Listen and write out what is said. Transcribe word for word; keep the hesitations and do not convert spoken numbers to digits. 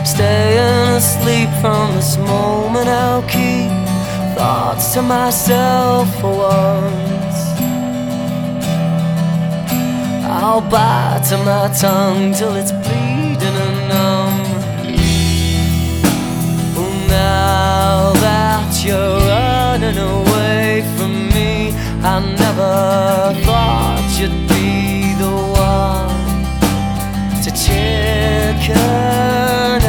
Staying asleep from this moment, I'll keep thoughts to myself for once. I'll bite to my tongue till it's bleeding and numb. Well, now that you're running away from me, I never thought you'd be